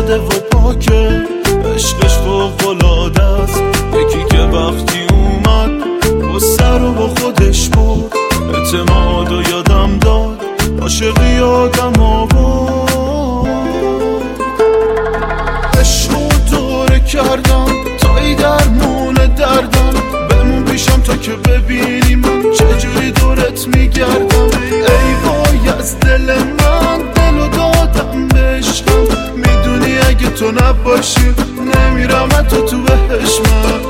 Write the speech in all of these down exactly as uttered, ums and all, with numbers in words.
ساده و پاکه، عشقش فوق‌العاده است. یکی که وقتی اومد با سر و با خودش بود، اعتماد و یادم داد، عاشقی یادم آورد. عشق و دوره کردم تا ای درمون دردم، بمون پیشم تا که ببینی من چجوری دورت میگردم. ای وای از دل من، دلو دادم به عشقم، میدونی اگه تو نباشی نمیرم حتی تو بهش من.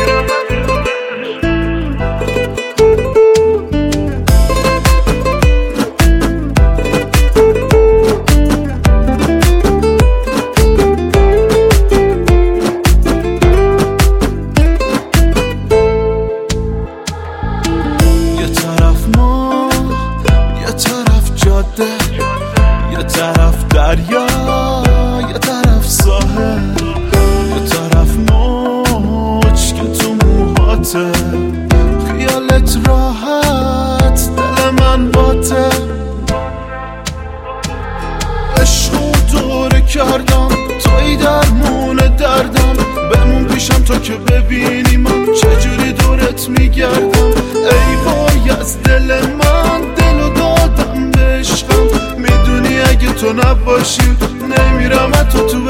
یه طرف دریا، یه طرف ساحل، یه طرف موج که تو موهاته، خیالت راحت دل من باته. عشق و دوره کردم توی درمون دردم، بمون پیشم تا که ببینی من چجوری دورت میگردم. ای وای از دل من، دلو دادم به عشقم، میدونی اگه تو نباشی نمیرم حتی تو